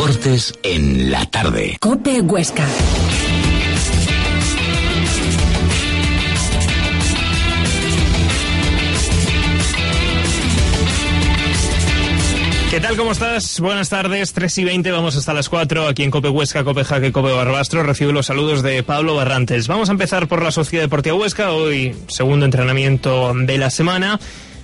Deportes en la tarde. COPE Huesca. ¿Qué tal? ¿Cómo estás? Buenas tardes, 3:20, vamos hasta las 4, aquí en COPE Huesca, COPE Jaque, COPE Barbastro. Recibo los saludos de Pablo Barrantes. Vamos a empezar por la Sociedad Deportiva Huesca, hoy segundo entrenamiento de la semana,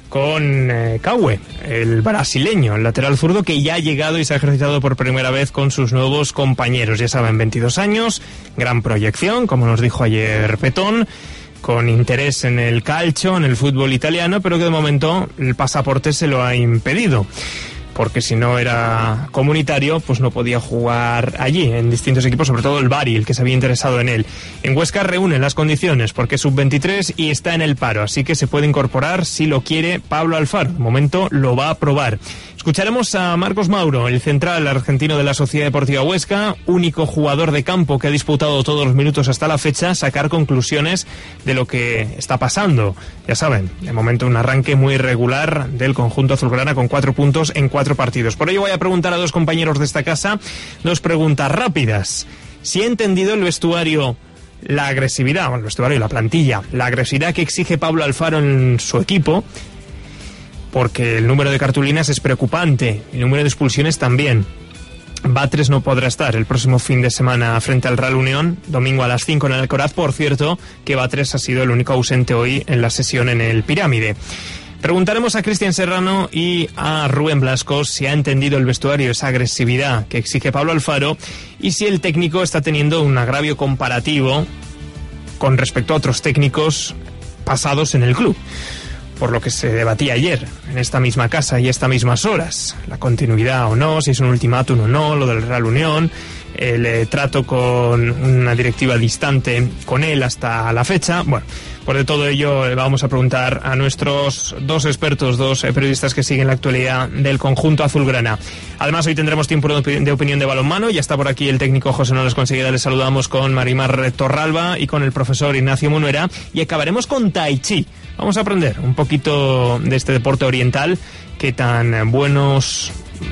con Cauê, el brasileño, el lateral zurdo que ya ha llegado y se ha ejercitado por primera vez con sus nuevos compañeros. Ya saben, 22 años, gran proyección, como nos dijo ayer Petón, con interés en el calcio, en el fútbol italiano, pero que de momento el pasaporte se lo ha impedido, porque si no era comunitario, pues no podía jugar allí, en distintos equipos, sobre todo el Bari, el que se había interesado en él. En Huesca reúne las condiciones, porque es sub-23 y está en el paro, así que se puede incorporar si lo quiere Pablo Alfaro. De momento lo va a probar. Escucharemos a Marcos Mauro, el central argentino de la Sociedad Deportiva Huesca, único jugador de campo que ha disputado todos los minutos hasta la fecha, sacar conclusiones de lo que está pasando. Ya saben, de momento un arranque muy irregular del conjunto azulgrana con 4 puntos en 4 partidos. Por ello voy a preguntar a dos compañeros de esta casa 2 preguntas rápidas. Si he entendido el vestuario, la agresividad, bueno, el vestuario y la plantilla, la agresividad que exige Pablo Alfaro en su equipo, porque el número de cartulinas es preocupante, el número de expulsiones también. Batres no podrá estar el próximo fin de semana frente al Real Unión, domingo a las 5 en el Alcoraz. Por cierto, que Batres ha sido el único ausente hoy en la sesión en el Pirámide. Preguntaremos a Cristian Serrano y a Rubén Blasco si ha entendido el vestuario, esa agresividad que exige Pablo Alfaro, y si el técnico está teniendo un agravio comparativo con respecto a otros técnicos pasados en el club. Por lo que se debatía ayer en esta misma casa y estas mismas horas, la continuidad o no, si es un ultimátum o no, lo del Real Unión, el trato con una directiva distante con él hasta la fecha. Bueno, por de todo ello vamos a preguntar a nuestros 2 expertos, 2 periodistas que siguen la actualidad del conjunto azulgrana. Además, hoy tendremos tiempo de opinión de balonmano. Ya está por aquí el técnico José Nolas Conseguida. Les saludamos con Marimar Torralba y con el profesor Ignacio Munuera. Y acabaremos con Tai Chi. Vamos a aprender un poquito de este deporte oriental que tan buenas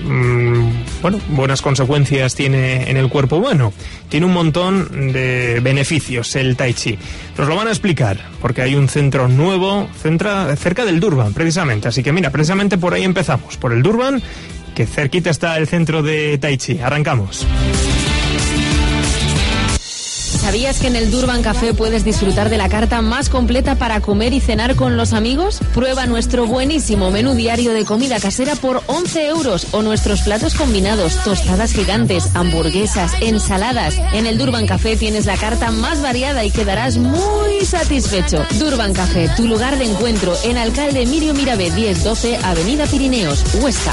consecuencias tiene en el cuerpo humano. Tiene un montón de beneficios el Tai Chi. Nos lo van a explicar, porque hay un centro nuevo cerca del Durban, precisamente. Así que mira, precisamente por ahí empezamos, por el Durban, que cerquita está el centro de Tai Chi. Arrancamos. ¿Sabías que en el Durban Café puedes disfrutar de la carta más completa para comer y cenar con los amigos? Prueba nuestro buenísimo menú diario de comida casera por 11 euros o nuestros platos combinados, tostadas gigantes, hamburguesas, ensaladas. En el Durban Café tienes la carta más variada y quedarás muy satisfecho. Durban Café, tu lugar de encuentro en Alcalde Emilio Mirabe 1012, Avenida Pirineos, Huesca.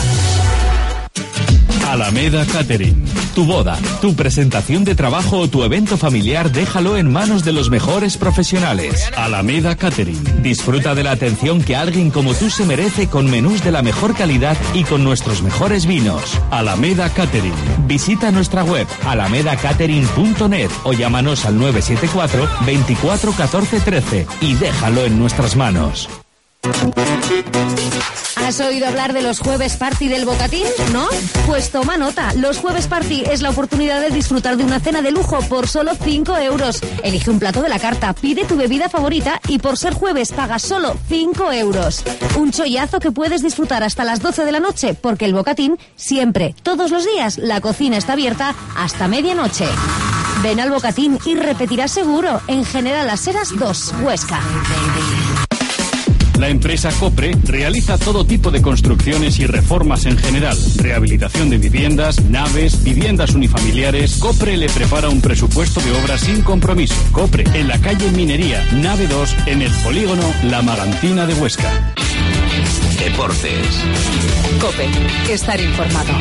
Alameda Catering. Tu boda, tu presentación de trabajo o tu evento familiar, déjalo en manos de los mejores profesionales. Alameda Catering. Disfruta de la atención que alguien como tú se merece con menús de la mejor calidad y con nuestros mejores vinos. Alameda Catering. Visita nuestra web alamedacatering.net o llámanos al 974 24 14 13 y déjalo en nuestras manos. ¿Has oído hablar de los Jueves Party del Bocatín? ¿No? Pues toma nota. Los Jueves Party es la oportunidad de disfrutar de una cena de lujo por solo 5 euros. Elige un plato de la carta, pide tu bebida favorita y por ser jueves pagas solo 5 euros. Un chollazo que puedes disfrutar hasta las 12 de la noche, porque el Bocatín siempre, todos los días, la cocina está abierta hasta medianoche. Ven al Bocatín y repetirás seguro. En General Las Heras 2, Huesca. La empresa Copre realiza todo tipo de construcciones y reformas en general. Rehabilitación de viviendas, naves, viviendas unifamiliares. Copre le prepara un presupuesto de obras sin compromiso. Copre, en la calle Minería, nave 2, en el polígono La Magantina de Huesca. Deportes. COPE. Estar informado.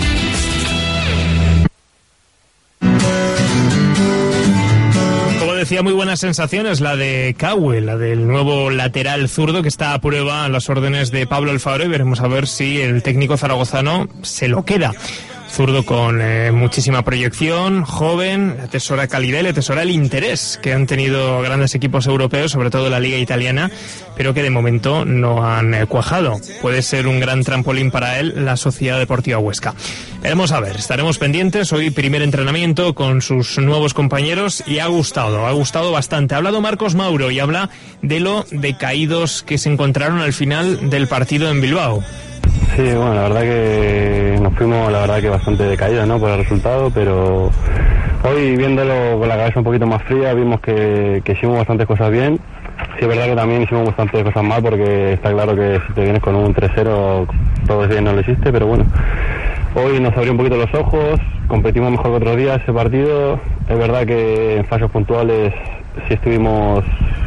Decía, muy buenas sensaciones la de Cauê, la del nuevo lateral zurdo que está a prueba a las órdenes de Pablo Alfaro, y veremos a ver si el técnico zaragozano se lo queda. Zurdo con muchísima proyección, joven, le atesora calidad y le atesora el interés que han tenido grandes equipos europeos, sobre todo la Liga Italiana, pero que de momento no han cuajado. Puede ser un gran trampolín para él la Sociedad Deportiva Huesca. Veremos a ver, estaremos pendientes. Hoy primer entrenamiento con sus nuevos compañeros y ha gustado bastante. Ha hablado Marcos Mauro y habla de lo decaídos que se encontraron al final del partido en Bilbao. Sí, bueno, la verdad que nos fuimos, bastante decaídos, ¿no?, por el resultado, pero hoy, viéndolo con la cabeza un poquito más fría, vimos que hicimos bastantes cosas bien. Sí, es verdad que también hicimos bastantes cosas mal, porque está claro que si te vienes con un 3-0, todo bien no lo hiciste, pero bueno, hoy nos abrió un poquito los ojos, competimos mejor que otros días ese partido. Es verdad que en fallos puntuales sí no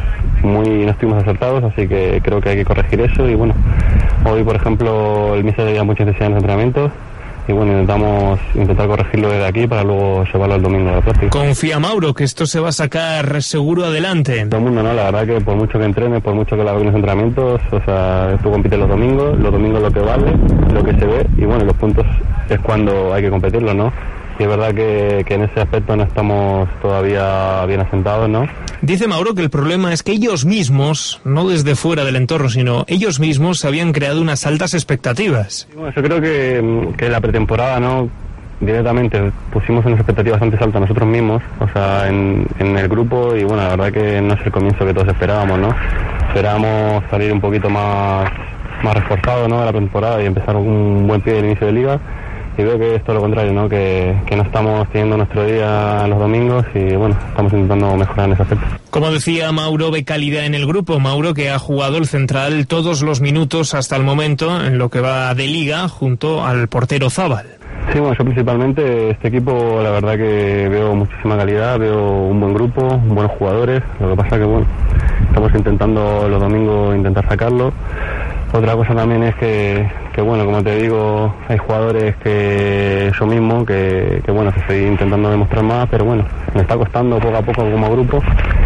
estuvimos acertados, así que creo que hay que corregir eso. Y bueno, hoy, por ejemplo, el míster tenía mucha intensidad en los entrenamientos y bueno, intentar corregirlo desde aquí para luego llevarlo el domingo a la práctica. Confía Mauro que esto se va a sacar seguro adelante. Todo el mundo, ¿no? La verdad que por mucho que entrenes, por mucho que la hagas en los entrenamientos, o sea, tú compites los domingos lo que vale, lo que se ve, y bueno, los puntos es cuando hay que competirlos, ¿no? Y es verdad que en ese aspecto no estamos todavía bien asentados, ¿no? Dice Mauro que el problema es que ellos mismos, no desde fuera del entorno, sino ellos mismos habían creado unas altas expectativas. Bueno, yo creo que en la pretemporada, ¿no?, directamente pusimos unas expectativas bastante altas nosotros mismos, o sea, en el grupo, y bueno, la verdad que no es el comienzo que todos esperábamos, ¿no? Esperábamos salir un poquito más reforzados, ¿no?, de la pretemporada y empezar un buen pie del inicio de liga. Y veo que es todo lo contrario, ¿no?, que no estamos teniendo nuestro día los domingos y bueno, estamos intentando mejorar en ese aspecto. Como decía Mauro, ve calidad en el grupo. Mauro, que ha jugado el central todos los minutos hasta el momento en lo que va de liga junto al portero Zabal. Sí, bueno, yo principalmente este equipo, la verdad que veo muchísima calidad, veo un buen grupo, buenos jugadores. Lo que pasa que bueno, estamos intentando los domingos sacarlo. Otra cosa también es que bueno, como te digo, hay jugadores que yo mismo, que bueno, que estoy intentando demostrar más, pero bueno, me está costando poco a poco como grupo.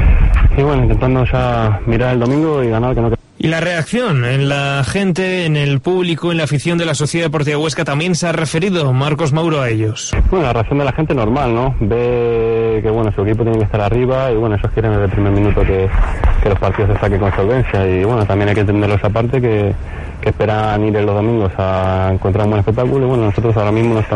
Y bueno, intentando ya mirar el domingo y ganar, que no. Y la reacción en la gente, en el público, en la afición de la Sociedad Deportiva Huesca también se ha referido Marcos Mauro a ellos. Bueno, la reacción de la gente normal, ¿no? Ve que bueno, su equipo tiene que estar arriba y bueno, ellos quieren desde el primer minuto que los partidos se saquen con solvencia, y bueno, también hay que entenderlo esa parte, que esperan ir en los domingos a encontrar un buen espectáculo, y bueno, nosotros ahora mismo no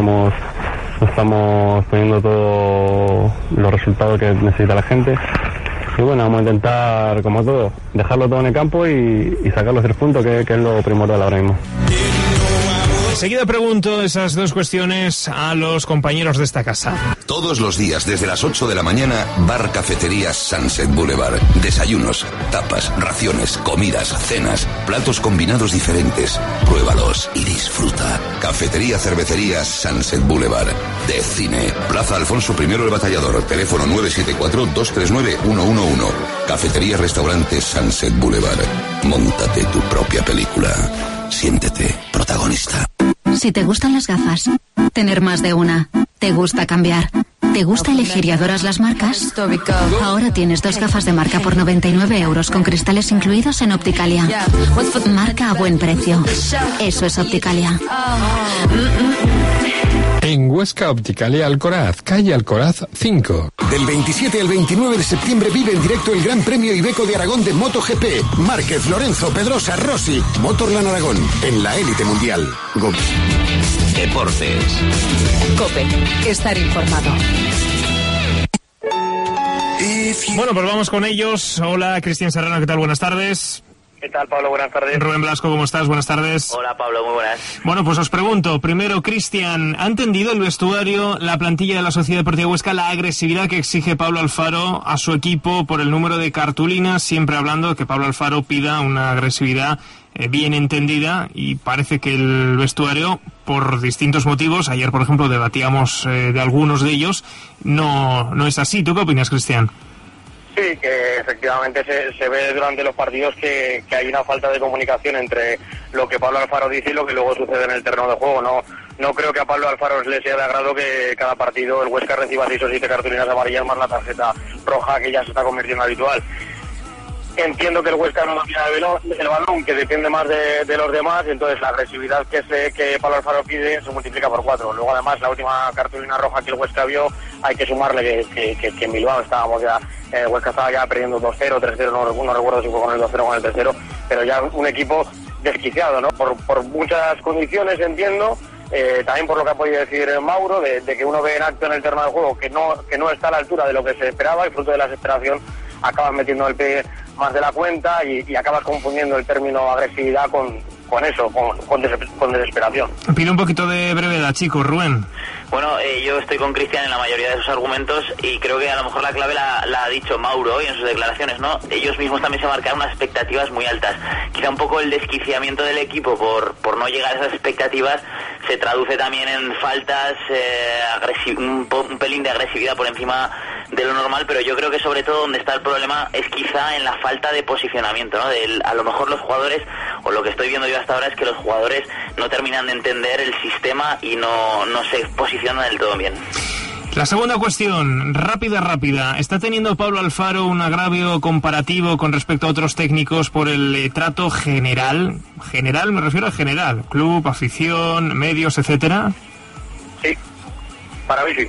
estamos poniendo todos los resultados que necesita la gente. Y bueno, vamos a intentar, como todo, dejarlo todo en el campo y sacar los 3 puntos, que es lo primordial ahora mismo. Enseguida pregunto esas dos cuestiones a los compañeros de esta casa. Todos los días, desde las 8 de la mañana, Bar Cafetería Sunset Boulevard. Desayunos, tapas, raciones, comidas, cenas, platos combinados diferentes. Pruébalos y disfruta. Cafetería Cervecería Sunset Boulevard. De cine. Plaza Alfonso I el Batallador. Teléfono 974-239-111. Cafetería Restaurante Sunset Boulevard. Móntate tu propia película. Siéntete protagonista. Si te gustan las gafas, tener más de una, te gusta cambiar, te gusta elegir y adoras las marcas, ahora tienes 2 gafas de marca por 99 euros con cristales incluidos en Opticalia. Marca a buen precio. Eso es Opticalia. En Huesca, Opticalia Alcoraz, calle Alcoraz 5. Del 27 al 29 de septiembre vive en directo el Gran Premio Iveco de Aragón de MotoGP. Márquez, Lorenzo, Pedrosa, Rossi, Motorland Aragón, en la élite mundial. Deportes. COPE, estar informado. Bueno, pues vamos con ellos. Hola, Cristian Serrano, ¿qué tal? Buenas tardes. ¿Qué tal, Pablo? Buenas tardes. Rubén Blasco, ¿cómo estás? Buenas tardes. Hola, Pablo, muy buenas. Bueno, pues os pregunto, primero, Cristian, ¿ha entendido el vestuario, la plantilla de la Sociedad Deportiva Huesca, la agresividad que exige Pablo Alfaro a su equipo por el número de cartulinas? Siempre hablando de que Pablo Alfaro pida una agresividad bien entendida, y parece que el vestuario, por distintos motivos, ayer, por ejemplo, debatíamos de algunos de ellos, no es así. ¿Tú qué opinas, Cristian? Sí, que efectivamente se ve durante los partidos que hay una falta de comunicación entre lo que Pablo Alfaro dice y lo que luego sucede en el terreno de juego. No creo que a Pablo Alfaro le sea de agrado que cada partido el Huesca reciba 6 o 7 cartulinas amarillas más la tarjeta roja, que ya se está convirtiendo habitual. Entiendo que el Huesca no domina el balón, que depende más de los demás, y entonces la agresividad que Pablo Alfaro pide se multiplica por 4. Luego, además, la última cartulina roja que el Huesca vio, hay que sumarle que en Bilbao estábamos ya, el Huesca estaba ya perdiendo 2-0, 3-0, no recuerdo si fue con el 2-0 o con el 3-0, pero ya un equipo desquiciado, ¿no? Por muchas condiciones, entiendo. También por lo que ha podido decir Mauro, de que uno ve en acto en el terreno de juego que no está a la altura de lo que se esperaba, y fruto de la desesperación acabas metiendo el pie más de la cuenta y acabas confundiendo el término agresividad con eso, con desesperación. Pido un poquito de brevedad, chicos. Rubén. Bueno, yo estoy con Cristian en la mayoría de sus argumentos, y creo que a lo mejor la clave la ha dicho Mauro hoy en sus declaraciones, ¿no? Ellos mismos también se marcaron unas expectativas muy altas. Quizá un poco el desquiciamiento del equipo por no llegar a esas expectativas se traduce también en faltas, un pelín de agresividad por encima de lo normal, pero yo creo que sobre todo donde está el problema es quizá en la falta de posicionamiento, ¿no? A lo mejor los jugadores, o lo que estoy viendo yo hasta ahora, es que los jugadores no terminan de entender el sistema y no se posicionan del todo bien. La segunda cuestión, rápida. ¿Está teniendo Pablo Alfaro un agravio comparativo con respecto a otros técnicos por el trato general? General, me refiero a general. Club, afición, medios, etcétera. Sí, para mí sí.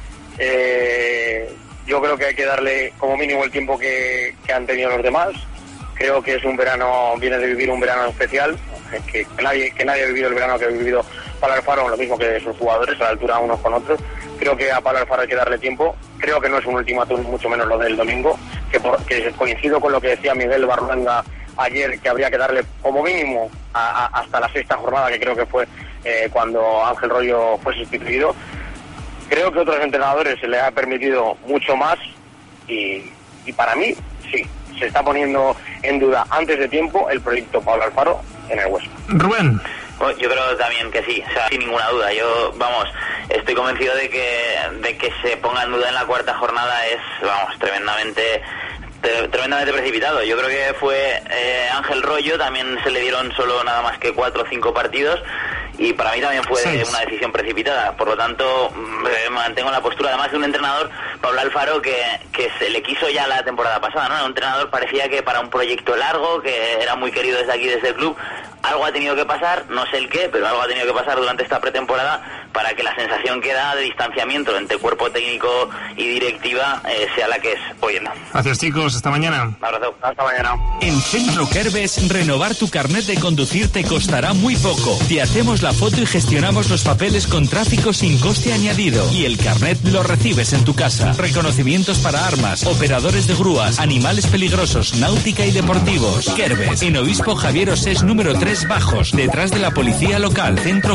Yo creo que hay que darle como mínimo el tiempo que han tenido los demás. Creo que es un verano, viene de vivir un verano especial, que nadie ha vivido el verano que ha vivido Pablo Alfaro, lo mismo que sus jugadores, a la altura unos con otros. Creo que a Pablo Alfaro hay que darle tiempo. Creo que no es un ultimátum, mucho menos lo del domingo, que coincido con lo que decía Miguel Barruenda ayer, que habría que darle como mínimo hasta la sexta jornada, que creo que fue cuando Ángel Rollo fue sustituido. Creo que otros entrenadores se les ha permitido mucho más, y para mí sí, se está poniendo en duda antes de tiempo el proyecto Pablo Alfaro en el Huesca. Rubén. Bueno, yo creo también que sí, o sea, sin ninguna duda. Yo, estoy convencido de que se ponga en duda en la cuarta jornada es, tremendamente precipitado. Yo creo que fue Ángel Rollo, también se le dieron solo nada más que 4 o 5 partidos, y para mí también fue una decisión precipitada. Por lo tanto, mantengo la postura, además de un entrenador, Pablo Alfaro, que se le quiso ya la temporada pasada, ¿no? Era un entrenador, parecía que para un proyecto largo, que era muy querido desde aquí, desde el club. Algo ha tenido que pasar, no sé el qué, pero algo ha tenido que pasar durante esta pretemporada para que la sensación que da de distanciamiento entre cuerpo técnico y directiva sea la que es hoy en día. Gracias, chicos, hasta mañana. Un abrazo. Hasta mañana. En Centro Kerbes, renovar tu carnet de conducir te costará muy poco. Te hacemos la foto y gestionamos los papeles con tráfico sin coste añadido. Y el carnet lo recibes en tu casa. Reconocimientos para armas, operadores de grúas, animales peligrosos, náutica y deportivos. Kerbes, en Obispo Javier Osés número 3 Bajos, detrás de la policía local. Centro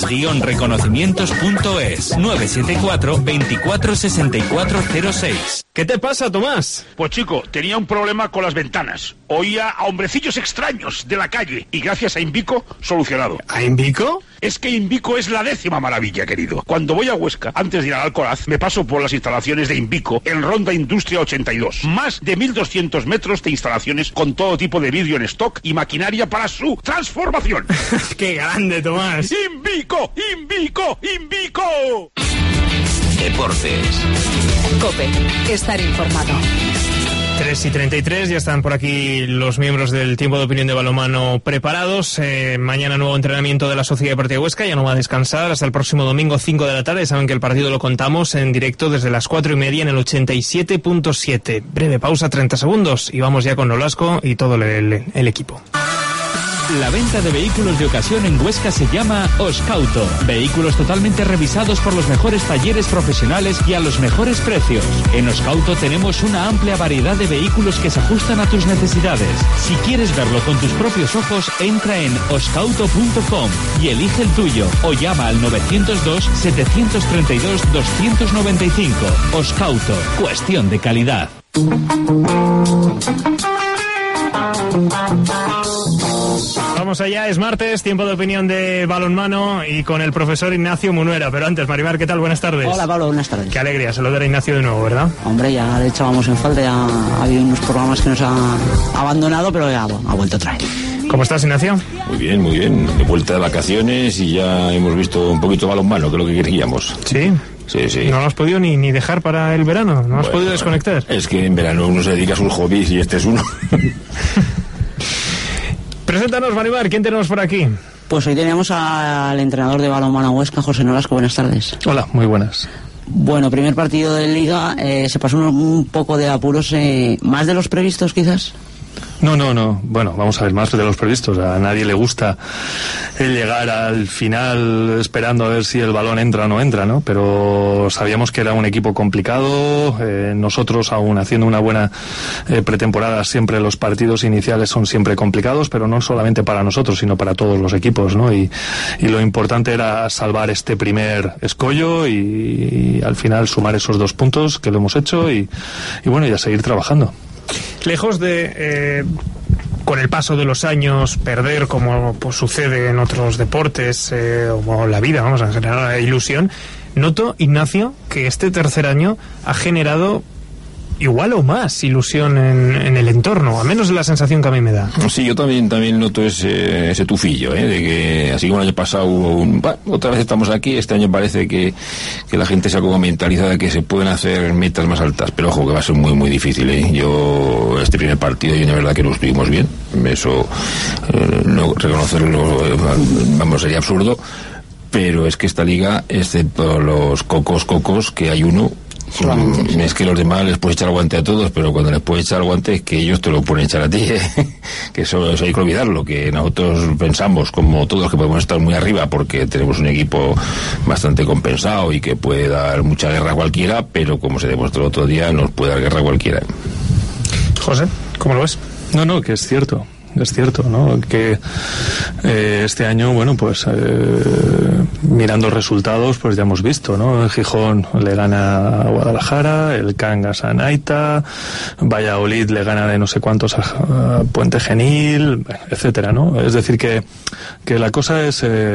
Kerbes-reconocimientos.es 974 24 64 06. ¿Qué te pasa, Tomás? Pues chico, tenía un problema con las ventanas. Oía a hombrecillos extraños de la calle y gracias a Invico, solucionado. ¿A Invico? Es que Invico es la 10ª maravilla, querido. Cuando voy a Huesca, antes de ir al Alcoraz, me paso por las instalaciones de Invico en Ronda Industria 82. Más de 1.200 metros de instalaciones con todo tipo de vidrio en stock y maquinaria para su transformación. ¡Qué grande, Tomás! ¡Invico! ¡Invico! ¡Invico! Deportes. COPE. Estar informado. 3:33, ya están por aquí los miembros del tiempo de opinión de balonmano preparados. Mañana nuevo entrenamiento de la Sociedad Deportiva Huesca, ya no va a descansar hasta el próximo domingo 5 de la tarde. Saben que el partido lo contamos en directo desde las 4:30 en el 87.7. Breve pausa, 30 segundos, y vamos ya con Nolasco y todo el equipo. La venta de vehículos de ocasión en Huesca se llama Oscauto. Vehículos totalmente revisados por los mejores talleres profesionales y a los mejores precios. En Oscauto tenemos una amplia variedad de vehículos que se ajustan a tus necesidades. Si quieres verlo con tus propios ojos, entra en oscauto.com y elige el tuyo o llama al 902-732-295. Oscauto, cuestión de calidad. Vamos allá, es martes, tiempo de opinión de balonmano y con el profesor Ignacio Munuera. Pero antes, Marimar, ¿qué tal? Buenas tardes. Hola, Pablo, buenas tardes. Qué alegría saludar a Ignacio de nuevo, ¿verdad? Hombre, ya le echábamos en falta, ya ha habido unos programas que nos ha abandonado, pero ya ha vuelto a traer. ¿Cómo estás, Ignacio? Muy bien, muy bien. De vuelta de vacaciones y ya hemos visto un poquito balonmano, que es lo que queríamos. ¿Sí? Sí, sí. ¿No lo has podido ni dejar para el verano? ¿No has podido desconectar? Es que en verano uno se dedica a sus hobbies y este es uno. Preséntanos, Manimar, ¿quién tenemos por aquí? Pues hoy tenemos al entrenador de balonmano Huesca, José Nolasco. Buenas tardes. Hola, muy buenas. Bueno, primer partido de Liga, se pasó un poco de apuros, más de los previstos quizás. No. Bueno, vamos a ver, más de los previstos. A nadie le gusta el llegar al final esperando a ver si el balón entra o no entra, ¿no? Pero sabíamos que era un equipo complicado. Nosotros, aún haciendo una buena pretemporada, siempre los partidos iniciales son siempre complicados, pero no solamente para nosotros, sino para todos los equipos, ¿no? Y lo importante era salvar este primer escollo y al final sumar esos 2 puntos, que lo hemos hecho, y bueno, y a seguir trabajando. Lejos de, con el paso de los años, perder como pues, sucede en otros deportes, o la vida, vamos a generar la ilusión, noto, Ignacio, que este tercer año ha generado igual o más ilusión en el entorno, a menos de la sensación que a mí me da. Sí, yo también noto ese tufillo, de que así como el año pasado hubo otra vez estamos aquí, este año parece que la gente se ha como mentalizada de que se pueden hacer metas más altas, pero ojo que va a ser muy muy difícil, Yo este primer partido, yo de verdad que lo estuvimos bien, eso no reconocerlo, vamos, sería absurdo, pero es que esta liga, excepto los cocos que hay uno, es que los demás les puedes echar el guante a todos, pero cuando les puedes echar el guante es que ellos te lo pueden echar a ti, que eso hay que olvidarlo, que nosotros pensamos, como todos, que podemos estar muy arriba porque tenemos un equipo bastante compensado y que puede dar mucha guerra a cualquiera, pero como se demostró el otro día, nos puede dar guerra a cualquiera. José, ¿cómo lo ves? No, que es cierto, ¿no? Que este año, bueno, pues mirando resultados, pues ya hemos visto, ¿no? El Gijón le gana a Guadalajara, el Cangas a Naita, Valladolid le gana de no sé cuántos a Puente Genil, etcétera, ¿no? Es decir que la cosa va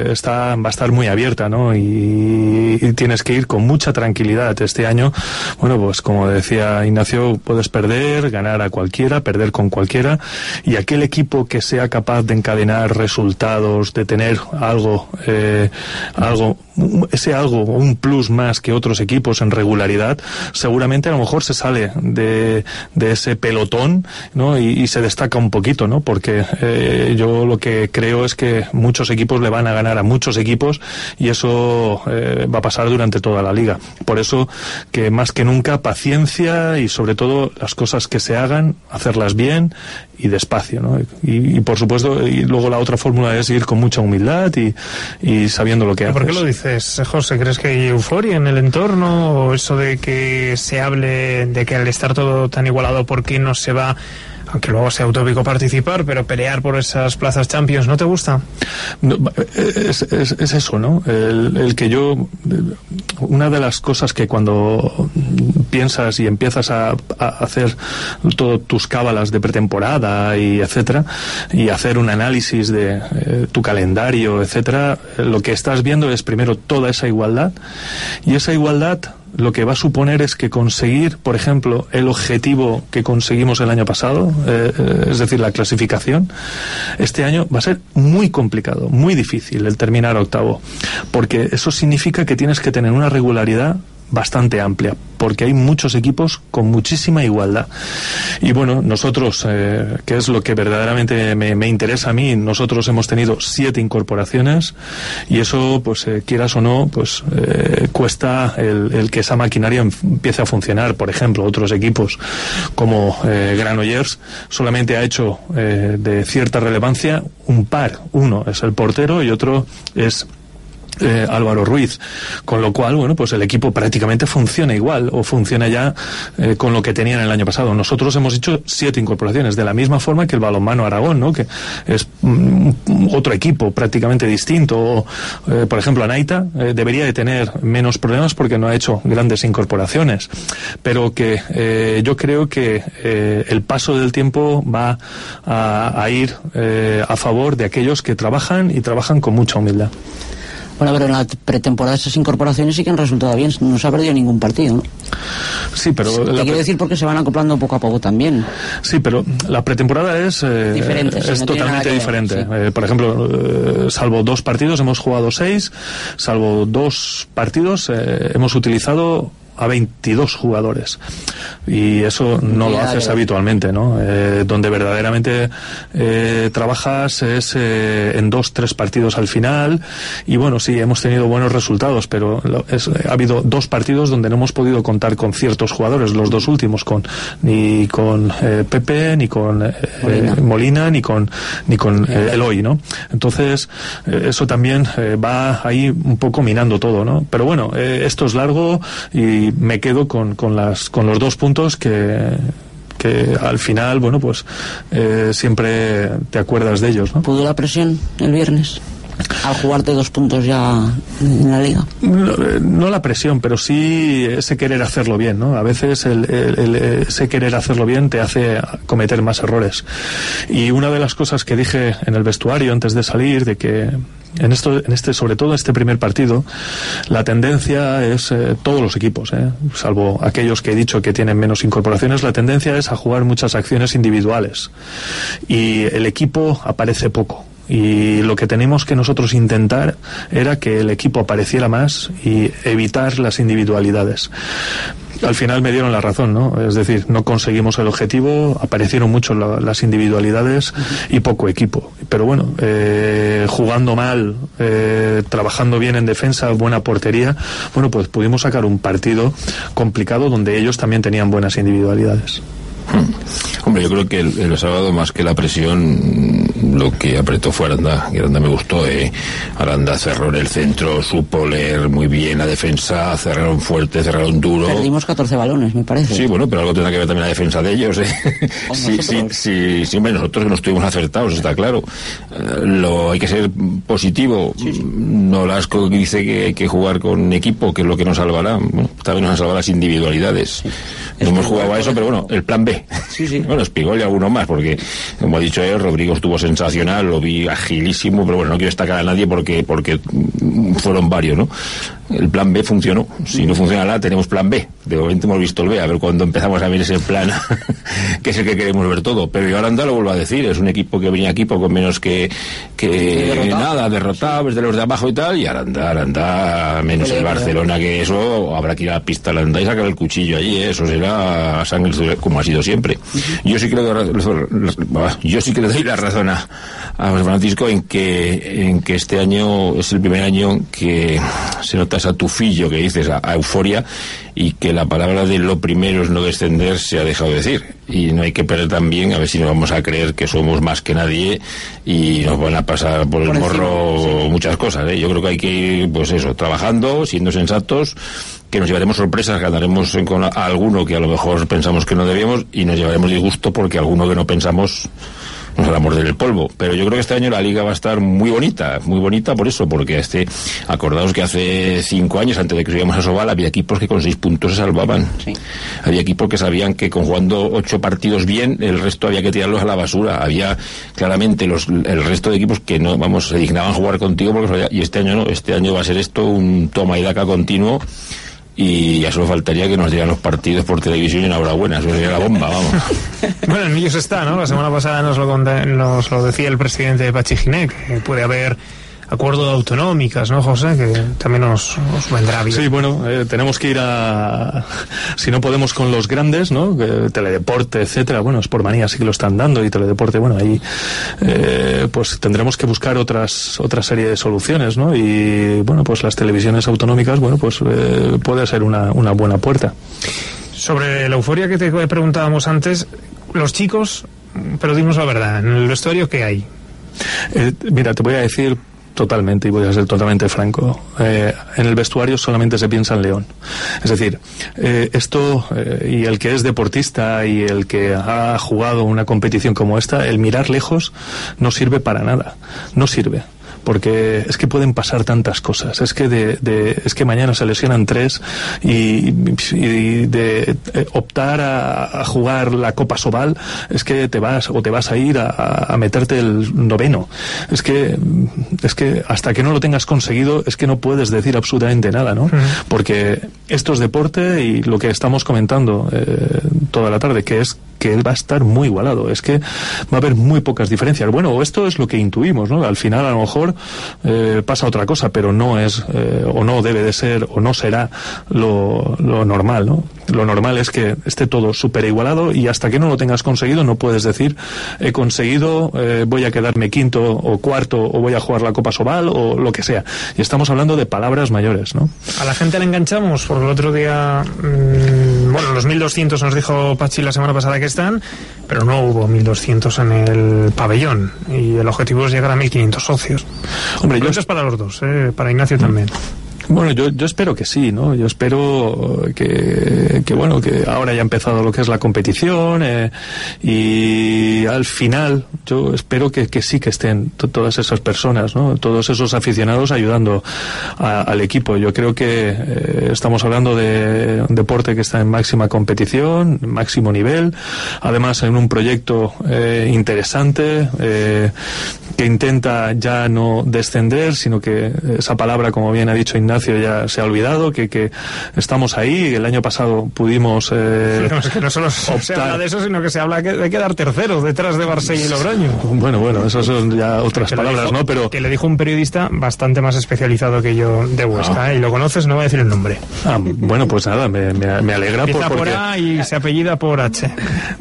a estar muy abierta, ¿no? Y tienes que ir con mucha tranquilidad. Este año, bueno, pues como decía Ignacio, puedes perder, ganar a cualquiera, perder con cualquiera, y aquel equipo que sea capaz de encadenar resultados, de tener un plus más que otros equipos en regularidad, seguramente a lo mejor se sale de ese pelotón, ¿no? Y se destaca un poquito, ¿no? Porque yo lo que creo es que muchos equipos le van a ganar a muchos equipos, y eso va a pasar durante toda la liga. Por eso que más que nunca paciencia, y sobre todo las cosas que se hagan, hacerlas bien y despacio, ¿no? Y por supuesto, y luego la otra fórmula es ir con mucha humildad y sabiendo lo que haces. ¿Por qué lo dices, José? ¿Crees que hay euforia en el entorno, o eso de que se hable de que al estar todo tan igualado, ¿por qué no se va, aunque luego sea utópico participar, pero pelear por esas plazas Champions? ¿No te gusta? No, es eso, ¿no? El que yo, una de las cosas que cuando piensas y empiezas a hacer todas tus cábalas de pretemporada y etcétera, y hacer un análisis de tu calendario, etcétera, lo que estás viendo es primero toda esa igualdad, y esa igualdad lo que va a suponer es que conseguir, por ejemplo, el objetivo que conseguimos el año pasado, es decir, la clasificación, este año va a ser muy complicado, muy difícil el terminar octavo, porque eso significa que tienes que tener una regularidad bastante amplia, porque hay muchos equipos con muchísima igualdad. Y bueno, nosotros, que es lo que verdaderamente me interesa a mí, nosotros hemos tenido 7 incorporaciones, y eso, pues quieras o no, pues cuesta el que esa maquinaria empiece a funcionar. Por ejemplo, otros equipos como Granollers solamente ha hecho de cierta relevancia un par. Uno es el portero y otro es Álvaro Ruiz, con lo cual, bueno, pues el equipo prácticamente funciona igual, o funciona ya con lo que tenían el año pasado. Nosotros hemos hecho 7 incorporaciones, de la misma forma que el balonmano Aragón, ¿no? Que es otro equipo prácticamente distinto. O, por ejemplo, Anaita debería de tener menos problemas porque no ha hecho grandes incorporaciones, pero que yo creo que el paso del tiempo va a ir a favor de aquellos que trabajan, y trabajan con mucha humildad. Bueno, pero en la pretemporada esas incorporaciones sí que han resultado bien, no se ha perdido ningún partido, ¿no? Sí, pero... Te quiero decir porque se van acoplando poco a poco también. Sí, pero la pretemporada es diferente, es totalmente diferente. Sí. Por ejemplo, salvo 2 partidos, hemos jugado 6, salvo 2 partidos, hemos utilizado a 22 jugadores, y eso no lo haces habitualmente, ¿no? Donde verdaderamente trabajas es en 2-3 partidos al final, y bueno, sí, hemos tenido buenos resultados, pero ha habido 2 partidos donde no hemos podido contar con ciertos jugadores, los 2 últimos, ni con Pepe, ni con Molina, ni con Eloy, ¿no? Entonces, eso también va ahí un poco minando todo, ¿no? Pero bueno, esto es largo, y me quedo con los 2 puntos que al final, bueno, pues siempre te acuerdas de ellos, ¿no? ¿Pudo la presión el viernes al jugarte 2 puntos ya en la liga? No la presión, pero sí ese querer hacerlo bien, ¿no? A veces ese querer hacerlo bien te hace cometer más errores. Y una de las cosas que dije en el vestuario antes de salir, de que sobre todo en este primer partido, la tendencia es, todos los equipos, salvo aquellos que he dicho que tienen menos incorporaciones, la tendencia es a jugar muchas acciones individuales, y el equipo aparece poco. Y lo que tenemos que nosotros intentar era que el equipo apareciera más y evitar las individualidades. Al final me dieron la razón, ¿no? Es decir, no conseguimos el objetivo, aparecieron mucho las individualidades y poco equipo. Pero bueno, jugando mal, trabajando bien en defensa, buena portería, bueno, pues pudimos sacar un partido complicado donde ellos también tenían buenas individualidades. Hombre, yo creo que el sábado, más que la presión, lo que apretó fue Aranda, y Aranda me gustó. Aranda cerró en el centro, supo leer muy bien la defensa, cerraron fuerte, cerraron duro. Perdimos 14 balones, me parece. Sí, bueno, pero algo tendrá que ver también la defensa de ellos, Sí, hombre, nosotros no estuvimos acertados, está claro. Hay que ser positivo. Sí. Nolasco dice que hay que jugar con equipo, que es lo que nos salvará. Bueno, también nos han salvado las individualidades. Sí. No hemos jugado a eso, pero bueno, el plan B. Sí. Bueno, Espigol y alguno más, porque, como ha dicho él, Rodrigo estuvo sensacional, lo vi agilísimo, pero bueno, no quiero destacar a nadie porque fueron varios, ¿no? El plan B funcionó. Si no funciona nada, tenemos plan B. De momento hemos visto el B, a ver cuando empezamos a ver ese plan, que es el que queremos ver todo. Pero yo Aranda lo vuelvo a decir, es un equipo que venía aquí poco menos que derrotado desde los de abajo y tal, y Aranda menos el Barcelona, que eso habrá que ir a la pista Aranda y sacar el cuchillo allí, eso será sangre, como ha sido siempre. Yo sí que le doy la razón a José Francisco en que este año es el primer año que se nota esa tufillo que dices, a euforia, y que la palabra de lo primero es no descender se ha dejado de decir, y no hay que perder también, a ver si nos vamos a creer que somos más que nadie y nos van a pasar por el morro muchas cosas, Yo creo que hay que ir, pues eso, trabajando, siendo sensatos, que nos llevaremos sorpresas, ganaremos con alguno que a lo mejor pensamos que no debíamos, y nos llevaremos disgusto porque alguno que no pensamos nos hará morder el polvo. Pero yo creo que este año la liga va a estar muy bonita por eso, porque acordaos que hace 5 años, antes de que subíamos a Sobal, había equipos que con 6 puntos se salvaban. Sí. Había equipos que sabían que con jugando 8 partidos bien, el resto había que tirarlos a la basura. Había claramente el resto de equipos que no, se dignaban jugar contigo, y este año no, este año va a ser esto un toma y daca continuo. Y ya solo faltaría que nos dieran los partidos por televisión y enhorabuena, eso sería la bomba, vamos. Bueno, en ellos está, ¿no? La semana pasada nos lo decía el presidente de Pachiginé, que puede haber acuerdo de autonómicas, ¿no, José? Que también nos vendrá bien. Sí, bueno, tenemos que ir si no podemos con los grandes, ¿no? Teledeporte, etcétera, bueno, Sportmanía sí que lo están dando, y Teledeporte, bueno, ahí pues tendremos que buscar otra serie de soluciones, ¿no? Y bueno, pues las televisiones autonómicas, bueno, pues puede ser una buena puerta. Sobre la euforia que te preguntábamos antes, los chicos, pero dinos la verdad, en el vestuario, ¿qué hay? Mira, te voy a decir totalmente, y voy a ser totalmente franco, en el vestuario solamente se piensa en León. Es decir, y el que es deportista y el que ha jugado una competición como esta, el mirar lejos no sirve para nada, no sirve. porque es que pueden pasar tantas cosas. Es que es que mañana se lesionan 3 y de optar a jugar la Copa Sobal, es que te vas a ir a meterte el 9º. Es que hasta que no lo tengas conseguido, es que no puedes decir absolutamente nada, ¿no? Porque esto es deporte, y lo que estamos comentando toda la tarde, que es que él va a estar muy igualado, es que va a haber muy pocas diferencias. Bueno, esto es lo que intuimos, ¿no? Al final a lo mejor pasa otra cosa, pero no es o no debe de ser o no será lo normal, ¿no? Lo normal es que esté todo súper igualado, y hasta que no lo tengas conseguido no puedes decir he conseguido, voy a quedarme quinto o cuarto, o voy a jugar la Copa Sobal, o lo que sea. Y estamos hablando de palabras mayores, ¿no? A la gente le enganchamos, porque el otro día los 1.200 nos dijo Pachi la semana pasada que están, pero no hubo 1.200 en el pabellón, y el objetivo es llegar a 1.500 socios. Hombre, eso es para los dos, para Ignacio también. Bueno, yo espero que sí, ¿no? Yo espero que ahora ya ha empezado lo que es la competición, y al final yo espero que sí que estén todas esas personas, ¿no? Todos esos aficionados ayudando al equipo. Yo creo que estamos hablando de un deporte que está en máxima competición, máximo nivel, además en un proyecto interesante, que intenta ya no descender, sino que esa palabra, como bien ha dicho Ignacio, ya se ha olvidado, que estamos ahí. El año pasado pudimos es que no solo se habla de eso, sino que se habla de quedar tercero detrás de Marsella y Logroño. Bueno, esas son ya otras palabras, ¿no? Pero que le dijo un periodista bastante más especializado que yo de Huesca, y lo conoces, no voy a decir el nombre. Bueno, pues nada, me alegra. Empieza por A y se apellida por H.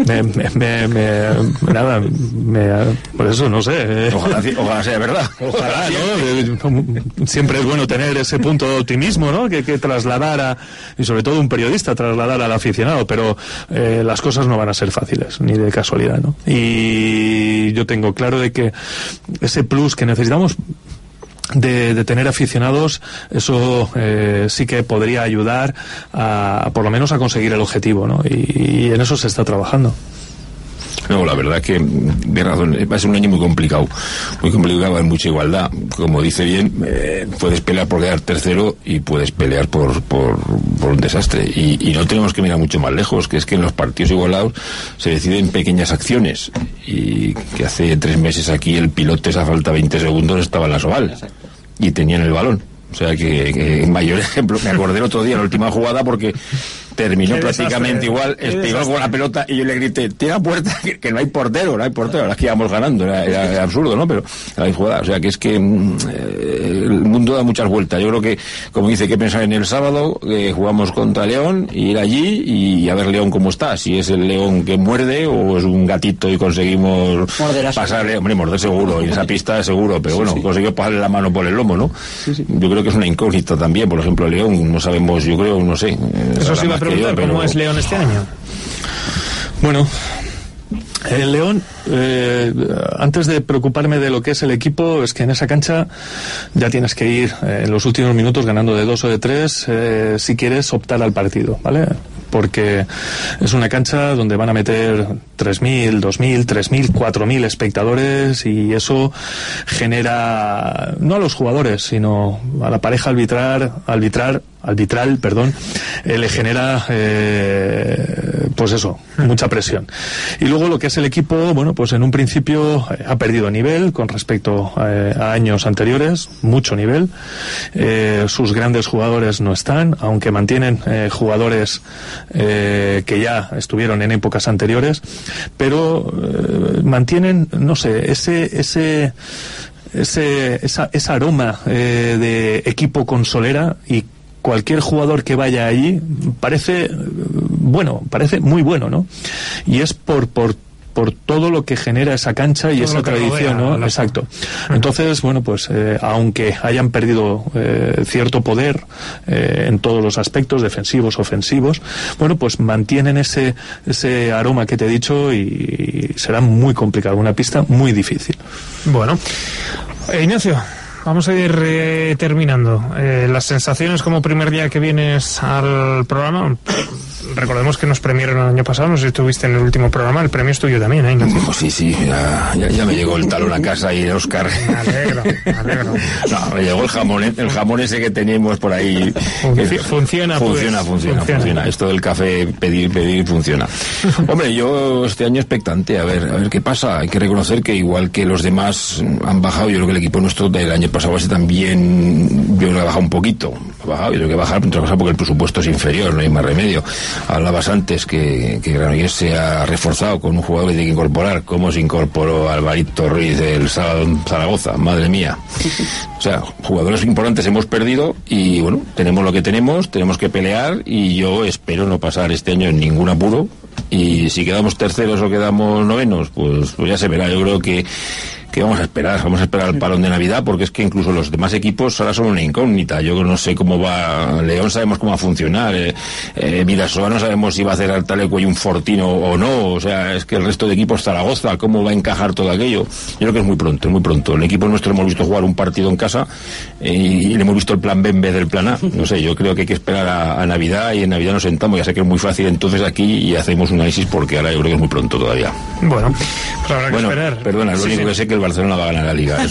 Por eso no sé. Ojalá sea verdad. Ojalá, ¿no? Siempre es bueno tener ese punto de optimismo, ¿no? Que trasladar y sobre todo un periodista trasladar al aficionado, pero las cosas no van a ser fáciles, ni de casualidad, ¿no? Y yo tengo claro de que ese plus que necesitamos de tener aficionados, eso sí que podría ayudar por lo menos a conseguir el objetivo, ¿no? Y en eso se está trabajando. No, la verdad que de razón, va a ser un año muy complicado, hay mucha igualdad. Como dice bien, puedes pelear por quedar tercero y puedes pelear por un desastre. Y no tenemos que mirar mucho más lejos, que es que en los partidos igualados se deciden pequeñas acciones. Y que hace 3 meses aquí el piloto, a falta 20 segundos, estaba en la Sobal y tenían el balón. O sea que mayor ejemplo, me acordé el otro día, la última jugada, porque terminó prácticamente igual, pegó con la pelota y yo le grité, tira puerta, que no hay portero, la verdad es que íbamos ganando, era absurdo, ¿no? Pero la jugada, o sea que es que el mundo da muchas vueltas. Yo creo que, como dice, hay que pensar en el sábado, jugamos contra León, ir allí y a ver León cómo está, si es el león que muerde o es un gatito y conseguimos pasarle, hombre, morder seguro, y esa pista seguro, pero bueno, consiguió pasarle la mano por el lomo, ¿no? Yo creo que es una incógnita también, por ejemplo, León, no sabemos, yo creo, no sé. Eso sí va a preguntar, ¿cómo es León este año? Bueno, el León, antes de preocuparme de lo que es el equipo, es que en esa cancha ya tienes que ir en los últimos minutos ganando de 2 o de 3 si quieres optar al partido, ¿vale? Porque es una cancha donde van a meter 3.000, 2.000, 3.000, 4.000 espectadores, y eso genera, no a los jugadores, sino a la pareja arbitral, le genera pues eso, mucha presión. Y luego lo que es el equipo, bueno, pues en un principio ha perdido nivel con respecto a años anteriores, mucho nivel. Sus grandes jugadores no están, aunque mantienen jugadores que ya estuvieron en épocas anteriores, pero mantienen, no sé, ese aroma de equipo con solera, y cualquier jugador que vaya allí parece muy bueno, ¿no? Y es por todo lo que genera esa cancha y esa tradición, ¿no? Exacto. Entonces, bueno, pues aunque hayan perdido cierto poder en todos los aspectos, defensivos, ofensivos, bueno, pues mantienen ese aroma que te he dicho, y será muy complicado, una pista muy difícil. Bueno, Ignacio, vamos a ir terminando. Las sensaciones como primer día que vienes al programa, recordemos que nos premiaron el año pasado, no sé si estuviste en el último programa, el premio es tuyo también, ¿eh, Ignacio? Sí, ya me llegó el talón a casa y el Oscar. Me alegro. No, me llegó el jamón ese que teníamos por ahí. Funciona. Esto del café, pedir funciona. Hombre, yo este año expectante, a ver qué pasa. Hay que reconocer que igual que los demás han bajado, yo creo que el equipo nuestro del año pasado ese también, yo creo que ha bajado un poquito. Ha bajado, yo creo que bajar porque el presupuesto es inferior, no hay más remedio. Hablabas antes que Granollers se ha reforzado con un jugador que tiene que incorporar. ¿Cómo se incorporó Alvarito Ruiz del Zaragoza? Madre mía. O sea, jugadores importantes hemos perdido y bueno, tenemos lo que tenemos que pelear y yo espero no pasar este año en ningún apuro, y si quedamos terceros o quedamos novenos, pues ya se verá. Yo creo que vamos a esperar el parón de Navidad, porque es que incluso los demás equipos ahora son una incógnita. Yo no sé cómo va León, sabemos cómo va a funcionar, Vidasoa no sabemos si va a hacer al Taleco y un Fortino o no, o sea, es que el resto de equipos, Zaragoza, cómo va a encajar todo aquello. Yo creo que es muy pronto. El equipo nuestro hemos visto jugar un partido en casa y le hemos visto el plan B en vez del plan A. No sé, yo creo que hay que esperar a Navidad, y en Navidad nos sentamos, ya sé que es muy fácil entonces aquí, y hacemos un análisis, porque ahora yo creo que es muy pronto todavía. Bueno, pues habrá que esperar. Perdona, lo único que sé que el Barcelona va a ganar la Liga.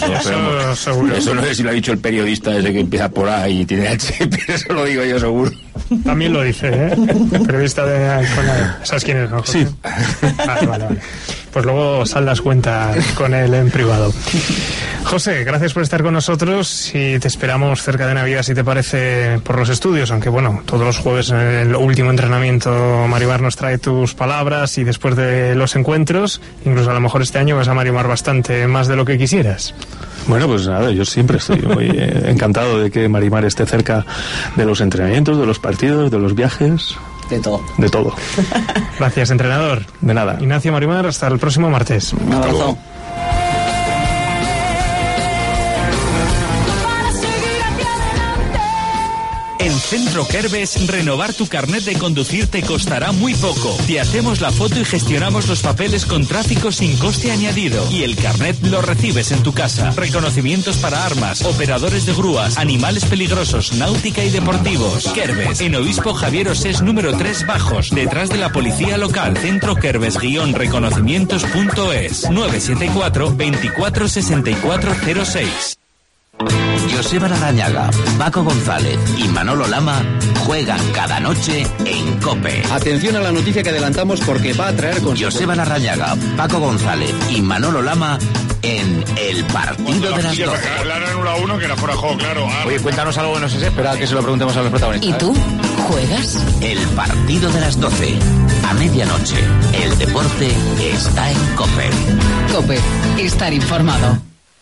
Eso no sé si lo ha dicho el periodista ese que empieza por A y tiene H, pero eso lo digo yo seguro. También lo dice, ¿eh? El periodista de... ¿Sabes quién es, no, José? Sí. Vale. Pues luego saldas cuenta con él en privado. José, gracias por estar con nosotros y te esperamos cerca de Navidad, si te parece, por los estudios, aunque bueno, todos los jueves en el último entrenamiento Marimar nos trae tus palabras, y después de los encuentros, incluso a lo mejor este año vas a Marimar bastante más de lo que quisieras. Bueno, pues nada, yo siempre estoy muy encantado de que Marimar esté cerca de los entrenamientos, de los partidos, de los viajes. De todo. De todo. Gracias, entrenador. De nada. Ignacio, Marimar, hasta el próximo martes. Un abrazo. En Centro Kerbes, renovar tu carnet de conducir te costará muy poco. Te hacemos la foto y gestionamos los papeles con tráfico sin coste añadido. Y el carnet lo recibes en tu casa. Reconocimientos para armas, operadores de grúas, animales peligrosos, náutica y deportivos. Kerbes, en Obispo Javier Osés número 3 Bajos, detrás de la policía local. Centro Kerbes-reconocimientos.es 974 24 64 06. Joseba Larrañaga, Paco González y Manolo Lama juegan cada noche en COPE. Atención a la noticia que adelantamos, porque va a traer con... Joseba Larrañaga, Paco González y Manolo Lama en el partido de las 12. Le han anulado uno que era fuera de juego, claro. Oye, cuéntanos algo que no se espera, que se lo preguntemos a los protagonistas. ¿Y tú? ¿Juegas? El partido de las 12. A medianoche. El deporte está en COPE. COPE. Estar informado.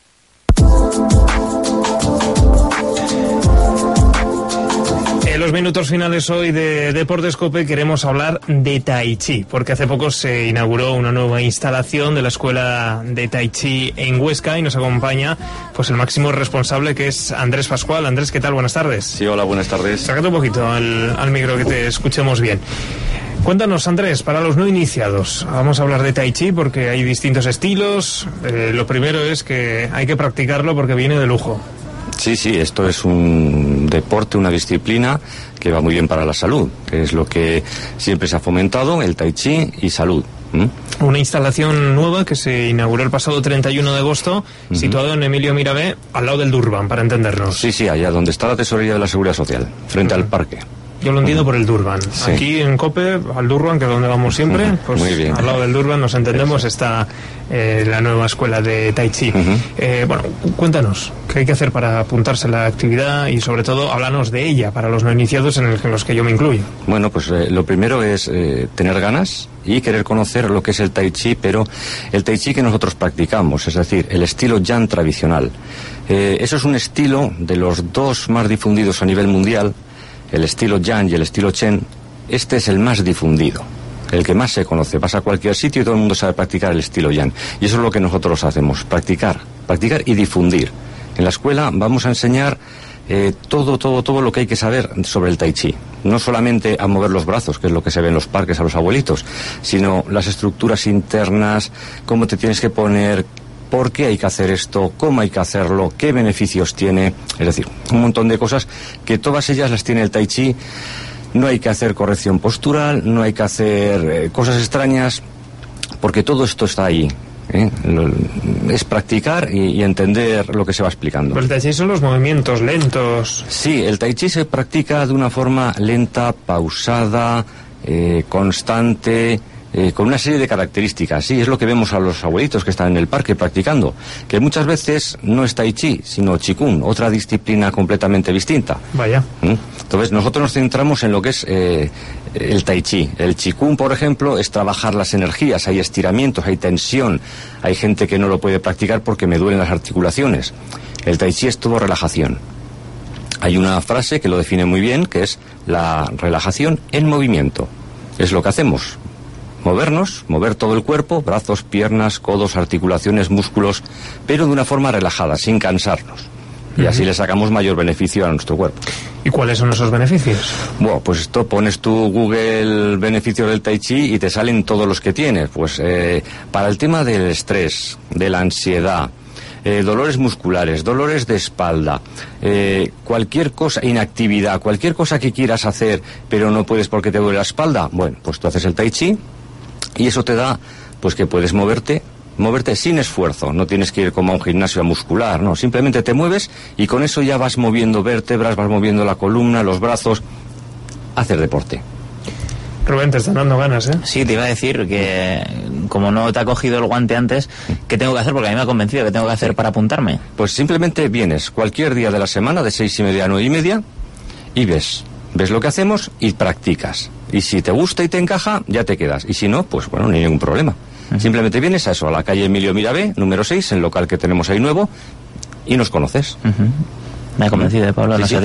En los minutos finales hoy de Deportes COPE queremos hablar de Tai Chi, porque hace poco se inauguró una nueva instalación de la Escuela de Tai Chi en Huesca, y nos acompaña pues el máximo responsable, que es Andrés Pascual. Andrés, ¿qué tal? Buenas tardes. Sí, hola, buenas tardes. Sácate un poquito al micro, que te escuchemos bien. Cuéntanos, Andrés, para los no iniciados, vamos a hablar de Tai Chi porque hay distintos estilos. Lo primero es que hay que practicarlo porque viene de lujo. Sí, esto es un deporte, una disciplina que va muy bien para la salud, que es lo que siempre se ha fomentado, el Tai Chi y salud. Una instalación nueva que se inauguró el pasado 31 de agosto, situado en Emilio Mirabé, al lado del Durban, para entendernos. Sí, allá donde está la Tesorería de la Seguridad Social, frente al parque. Yo lo entiendo por el Durban. Sí. Aquí en COPE, al Durban, que es donde vamos siempre, pues muy bien. Al lado del Durban, nos entendemos, está la nueva escuela de Tai Chi. Bueno, cuéntanos, ¿qué hay que hacer para apuntarse a la actividad? Y sobre todo, háblanos de ella, para los no iniciados, en los que yo me incluyo. Bueno, pues lo primero es tener ganas y querer conocer lo que es el Tai Chi, pero el Tai Chi que nosotros practicamos, es decir, el estilo Yan tradicional. Eso es un estilo de los dos más difundidos a nivel mundial. El estilo Yan y el estilo Chen, este es el más difundido, el que más se conoce. Vas a cualquier sitio y todo el mundo sabe practicar el estilo Yan. Y eso es lo que nosotros hacemos, practicar y difundir. En la escuela vamos a enseñar todo lo que hay que saber sobre el Tai Chi. No solamente a mover los brazos, que es lo que se ve en los parques a los abuelitos, sino las estructuras internas, cómo te tienes que poner, por qué hay que hacer esto, cómo hay que hacerlo, qué beneficios tiene, es decir, un montón de cosas que todas ellas las tiene el Tai Chi no hay que hacer corrección postural, no hay que hacer cosas extrañas, porque todo esto está ahí. Es practicar y entender lo que se va explicando. Pero el tai chi son los movimientos lentos. Sí, el tai chi se practica de una forma lenta, pausada, constante, con una serie de características. Sí, es lo que vemos a los abuelitos que están en el parque practicando, que muchas veces no es tai chi, sino chikun, otra disciplina completamente distinta. Vaya. Entonces nosotros nos centramos en lo que es el tai chi. El chikun, por ejemplo, es trabajar las energías, hay estiramientos, hay tensión, hay gente que no lo puede practicar porque me duelen las articulaciones. El tai chi es todo relajación. Hay una frase que lo define muy bien, que es la relajación en movimiento. Es lo que hacemos. Movernos, mover todo el cuerpo, brazos, piernas, codos, articulaciones, músculos, pero de una forma relajada, sin cansarnos. Y así le sacamos mayor beneficio a nuestro cuerpo. ¿Y cuáles son esos beneficios? Bueno, pues esto pones tú Google beneficios del tai chi y te salen todos los que tienes. Pues para el tema del estrés, de la ansiedad, dolores musculares, dolores de espalda, cualquier cosa, inactividad, cualquier cosa que quieras hacer pero no puedes porque te duele la espalda, bueno, pues tú haces el tai chi y eso te da, pues que puedes moverte sin esfuerzo, no tienes que ir como a un gimnasio a muscular, no, simplemente te mueves y con eso ya vas moviendo vértebras, vas moviendo la columna, los brazos, hacer deporte. Rubén, te están dando ganas, ¿eh? Sí, te iba a decir que como no te ha cogido el guante antes, ¿qué tengo que hacer? Porque a mí me ha convencido, ¿qué tengo que hacer para apuntarme? Pues simplemente vienes cualquier día de la semana de 6:30 a 9:30 y ves lo que hacemos y practicas. Y si te gusta y te encaja, ya te quedas. Y si no, pues bueno, no hay ningún problema. Simplemente vienes a eso, a la calle Emilio Mirabé, número 6, el local que tenemos ahí nuevo, y nos conoces. Me ha convencido, Pablo, Sí.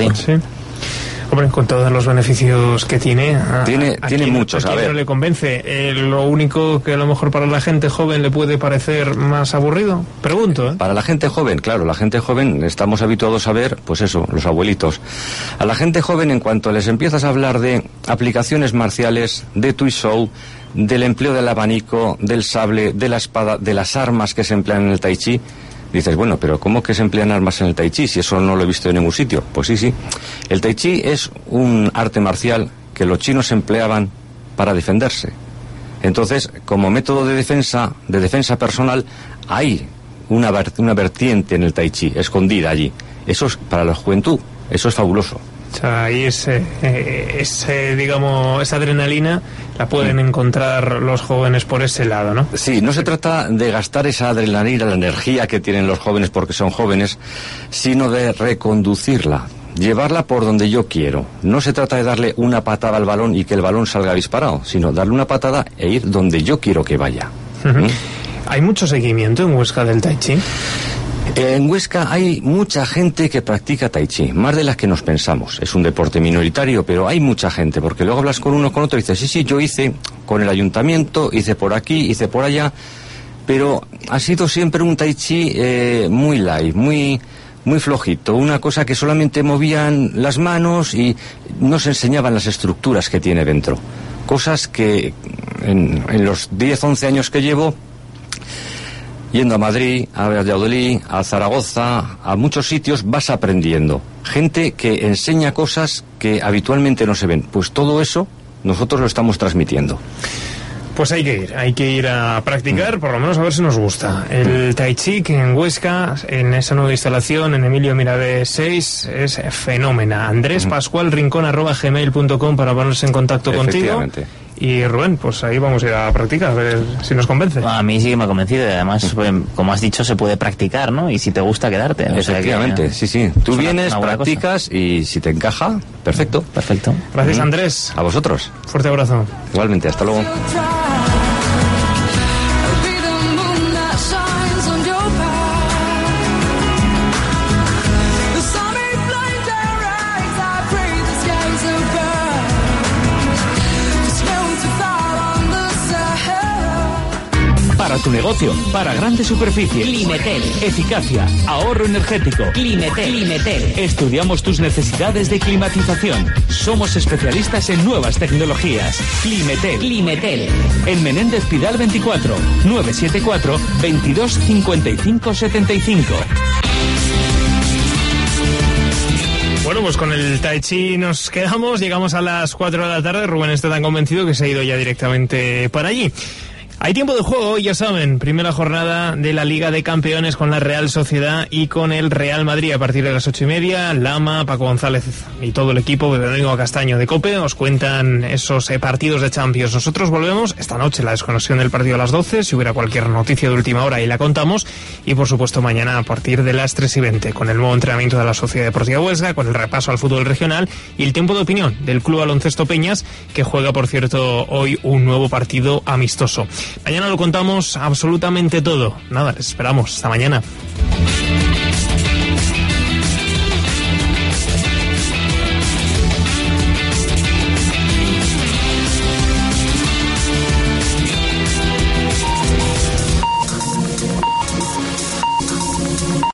Hombre, con todos los beneficios que tiene... Tiene muchos, a ver. No le convence. Lo único que a lo mejor para la gente joven le puede parecer más aburrido, pregunto, ¿eh? Para la gente joven, claro, la gente joven estamos habituados a ver, pues eso, los abuelitos. A la gente joven, en cuanto les empiezas a hablar de aplicaciones marciales, de Tui Shou, del empleo del abanico, del sable, de la espada, de las armas que se emplean en el tai chi, dices, bueno, pero ¿cómo que se emplean armas en el tai chi si eso no lo he visto en ningún sitio? Pues sí. El tai chi es un arte marcial que los chinos empleaban para defenderse. Entonces, como método de defensa personal, hay una vertiente en el tai chi, escondida allí. Eso es para la juventud, eso es fabuloso. O sea, ahí digamos, esa adrenalina la pueden encontrar los jóvenes por ese lado, ¿no? Sí, no se trata de gastar esa adrenalina, la energía que tienen los jóvenes porque son jóvenes, sino de reconducirla, llevarla por donde yo quiero. No se trata de darle una patada al balón y que el balón salga disparado, sino darle una patada e ir donde yo quiero que vaya. ¿Hay mucho seguimiento en Huesca del tai chi? En Huesca hay mucha gente que practica tai chi, más de las que nos pensamos. Es un deporte minoritario, pero hay mucha gente, porque luego hablas con uno con otro y dices, sí, yo hice con el ayuntamiento, hice por aquí, hice por allá, pero ha sido siempre un tai chi muy light, muy flojito, una cosa que solamente movían las manos y no se enseñaban las estructuras que tiene dentro. Cosas que en los 10, 11 años que llevo, yendo a Madrid, a Valladolid, a Zaragoza, a muchos sitios, vas aprendiendo. Gente que enseña cosas que habitualmente no se ven. Pues todo eso nosotros lo estamos transmitiendo. Pues hay que ir a practicar, por lo menos a ver si nos gusta. El tai chi que en Huesca, en esa nueva instalación, en Emilio Mirabé 6, es fenómena. Andrés Pascual Rincón @gmail.com para ponerse en contacto contigo. Y Rubén, pues ahí vamos a ir a practicar, a ver si nos convence. A mí sí que me ha convencido, y además, como has dicho, se puede practicar, ¿no? Y si te gusta, quedarte. Efectivamente, sí. Tú vienes, practicas y si te encaja, perfecto. Perfecto. Gracias, Andrés. A vosotros. Fuerte abrazo. Igualmente, hasta luego. Para tu negocio, para grandes superficies. Climetel. Eficacia, ahorro energético. Climetel. Estudiamos tus necesidades de climatización. Somos especialistas en nuevas tecnologías. Climetel. En Menéndez Pidal 24, 974 22 55 75. Bueno, pues con el Tai Chi nos quedamos, llegamos a las 4 de la tarde, Rubén está tan convencido que se ha ido ya directamente para allí. Hay tiempo de juego, ya saben, primera jornada de la Liga de Campeones con la Real Sociedad y con el Real Madrid a partir de las 8:30. Lama, Paco González y todo el equipo de Domingo Castaño de COPE os cuentan esos partidos de Champions. Nosotros volvemos esta noche, la desconexión del partido a las 12, si hubiera cualquier noticia de última hora ahí la contamos, y por supuesto mañana a partir de las 3:20 con el nuevo entrenamiento de la Sociedad Deportiva Huesca, con el repaso al fútbol regional y el tiempo de opinión del Club Baloncesto Peñas, que juega por cierto hoy un nuevo partido amistoso. Mañana lo contamos absolutamente todo. Nada, les esperamos. Hasta mañana.